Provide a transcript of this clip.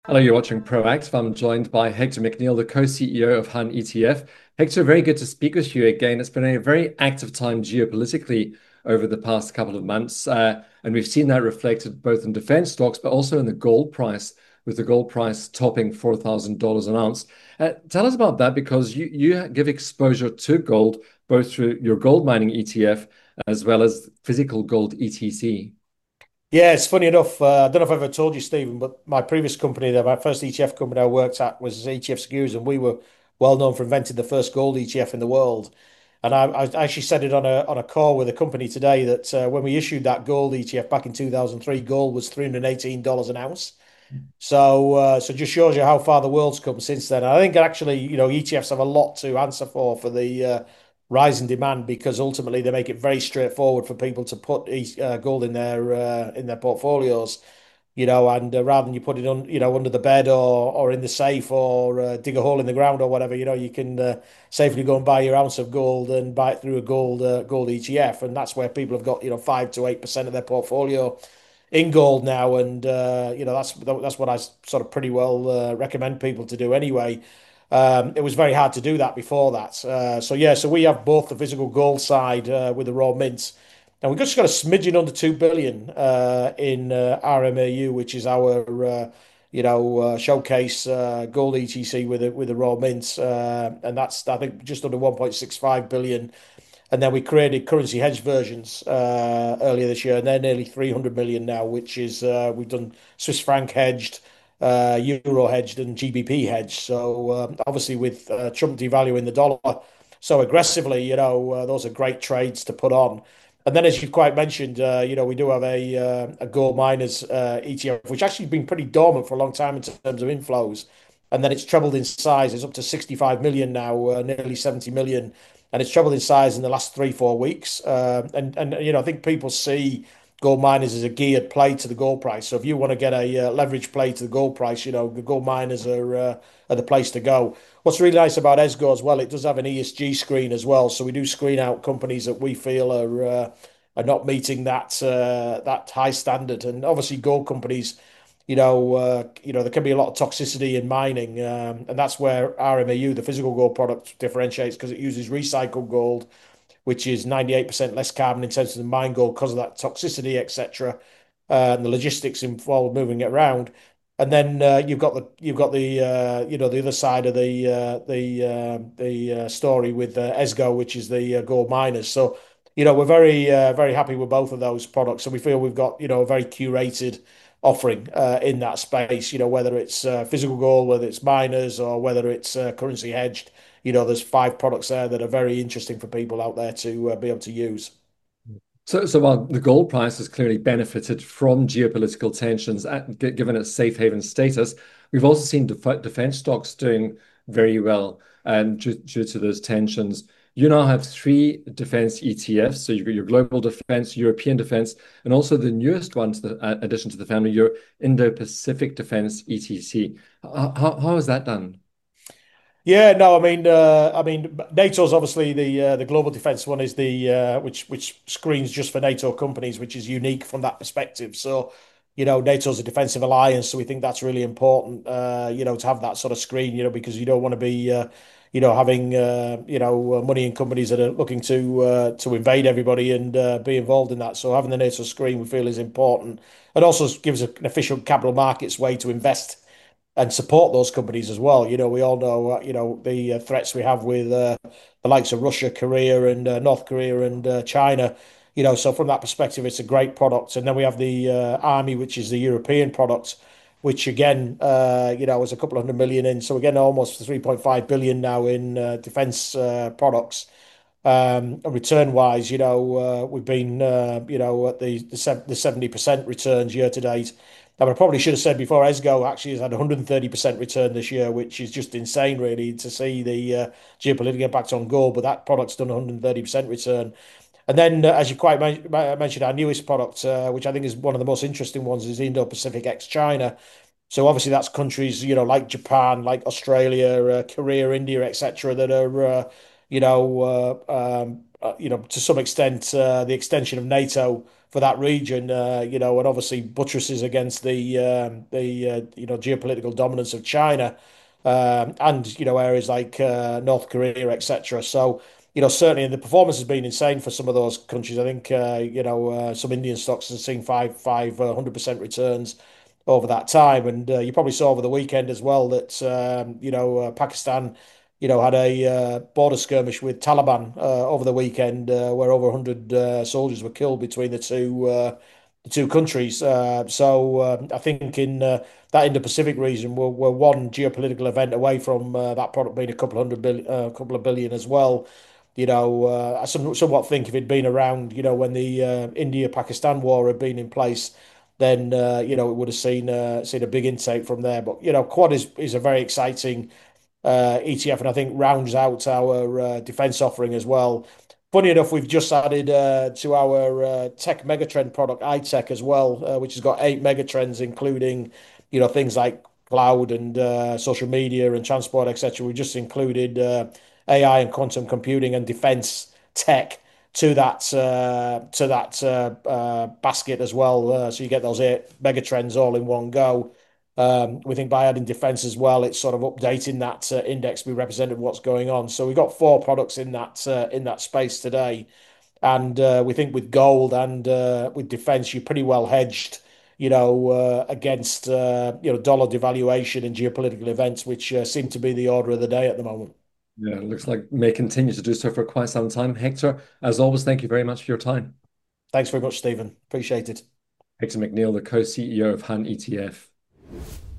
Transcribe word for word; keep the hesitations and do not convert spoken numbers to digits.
Hello, you're watching Proactive. I'm joined by Hector McNeil, the co-C E O of Hun E T F. Hector, very good to speak with you again. It's been a very active time geopolitically over the past couple of months, uh, and we've seen that reflected both in defense stocks, but also in the gold price, with the gold price topping four thousand dollars an ounce. Uh, tell us about that because you, you give exposure to gold both through your gold mining E T F as well as physical gold E T C. Yeah, it's funny enough. Uh, I don't know if I've ever told you, Stephen, but my previous company, my first E T F company I worked at was E T F Securities, and we were well known for inventing the first gold E T F in the world. And I, I actually said it on a on a call with a company today that uh, when we issued that gold E T F back in two thousand three, gold was three hundred eighteen dollars an ounce. So, uh, so just shows you how far the world's come since then. And I think actually, you know, E T Fs have a lot to answer for for the uh, rise in demand because ultimately they make it very straightforward for people to put e uh, gold in their uh, in their portfolios. You know, and uh, rather than you put it on, you know, under the bed or or in the safe or uh, dig a hole in the ground or whatever, you know, you can uh, safely go and buy your ounce of gold and buy it through a gold uh, gold E T F, and that's where people have got, you know, five to eight percent of their portfolio in gold now, and uh, you know that's that's what I sort of pretty well uh, recommend people to do anyway. Um, it was very hard to do that before that. Uh, so yeah, so we have both the physical gold side uh, with the raw mints, and we've just got a smidgen under two billion uh, in uh, R M A U, which is our uh, you know uh, showcase uh, gold E T C with the with the raw mints, uh, and that's I think just under one point six five billion. And then we created currency hedge versions uh, earlier this year, and they're nearly three hundred million now, which is uh, we've done Swiss franc hedged, uh, euro hedged, and G B P hedged. So um, obviously, with uh, Trump devaluing the dollar so aggressively, you know, uh, those are great trades to put on. And then, as you quite mentioned, uh, you know, we do have a uh, a gold miners uh, E T F, which actually been pretty dormant for a long time in terms of inflows. And then it's trebled in size. It's up to sixty-five million now, uh, nearly seventy million, and it's trebled in size in the last three, four weeks. Uh, and and you know, I think people see gold miners as a geared play to the gold price. So if you want to get a uh, leverage play to the gold price, you know, the gold miners are uh, are the place to go. What's really nice about ESGO as well, it does have an E S G screen as well. So we do screen out companies that we feel are uh, are not meeting that uh, that high standard. And obviously, gold companies, you know, uh, you know, there can be a lot of toxicity in mining, um, and that's where R M A U, the physical gold product, differentiates because it uses recycled gold, which is ninety-eight percent less carbon intensive than mine gold because of that toxicity, et cetera, uh, and the logistics involved moving it around. And then uh, you've got the you've got the uh, you know the other side of the uh, the uh, the uh, story with uh, ESGO, which is the uh, gold miners. So you know we're very uh, very happy with both of those products, and we feel we've got you know a very curated offering uh, in that space. You know whether it's uh, physical gold, whether it's miners, or whether it's uh, currency hedged. You know, there's five products there that are very interesting for people out there to uh, be able to use. So, so while the gold price has clearly benefited from geopolitical tensions, at, g- given its safe haven status, we've also seen def defense stocks doing very well um, due, due to those tensions. You now have three defense E T Fs. So you've got your global defense, European defense, and also the newest one to the uh, addition to the family, your Indo-Pacific defense E T C. How, how, how is that done? Yeah, no, I mean, uh, I mean, NATO's obviously the uh, the global defense one is the uh, which which screens just for NATO companies, which is unique from that perspective. So, you know, NATO's a defensive alliance, so we think that's really important, uh, you know, to have that sort of screen, you know, because you don't want to be, uh, you know, having uh, you know uh, money in companies that are looking to uh, to invade everybody and uh, be involved in that. So having the NATO screen we feel is important, and also gives an efficient capital markets way to invest and support those companies as well. You know, we all know, uh, you know, the uh, threats we have with uh, the likes of Russia, Korea, and uh, North Korea and uh, China. You know, so from that perspective, it's a great product. And then we have the uh, Army, which is the European product, which again, uh, you know, was a couple of hundred million in. So again, almost three point five billion now in uh, defense uh, products. Um, and return wise, you know, uh, we've been, uh, you know, at the the, the seventy percent returns year to date. And I probably should have said before, ESGO actually has had one hundred thirty percent return this year, which is just insane, really, to see the uh, geopolitical impact on gold. But that product's done one hundred thirty percent return. And then, uh, as you quite men mentioned, our newest product, uh, which I think is one of the most interesting ones, is Indo-Pacific ex-China. So obviously, that's countries, you know, like Japan, like Australia, uh, Korea, India, et cetera, that are, uh, you know, uh, um, uh, you know, to some extent, uh, the extension of NATO for that region, uh, you know, and obviously buttresses against the um, the uh, you know geopolitical dominance of China, um, and you know areas like uh, North Korea, et cetera. So you know certainly the performance has been insane for some of those countries. I think uh, you know uh, some Indian stocks have seen five five uh, hundred percent returns over that time, and uh, you probably saw over the weekend as well that um, you know uh, Pakistan you know, had a uh, border skirmish with Taliban uh, over the weekend, uh, where over one hundred uh, soldiers were killed between the two uh, the two countries. Uh, so uh, I think in uh, that Indo-Pacific region, we're, we're one geopolitical event away from uh, that product being a couple hundred billion, a uh, couple of billion as well. You know, uh, I some, somewhat think if it'd been around, you know, when the uh, India-Pakistan war had been in place, then uh, you know it would have seen uh, seen a big intake from there. But you know, Quad is is a very exciting uh, E T F, and I think rounds out our uh, defense offering as well. Funny enough, we've just added uh, to our uh, tech megatrend product, iTech, as well, uh, which has got eight megatrends, including, you know, things like cloud and uh, social media and transport, et cetera. We just included uh, A I and quantum computing and defense tech to that uh, to that uh, uh, basket as well. Uh, so you get those eight megatrends all in one go. Um, we think by adding defense as well, it's sort of updating that uh, index to be representative of what's going on. So we've got four products in that uh, in that space today, and uh, we think with gold and uh, with defense, you're pretty well hedged, you know, uh, against uh, you know dollar devaluation and geopolitical events, which uh, seem to be the order of the day at the moment. Yeah, it looks like may continue to do so for quite some time. Hector, as always, thank you very much for your time. Thanks very much, Stephen. Appreciate it. Hector McNeil, the co-C E O of Hun E T F.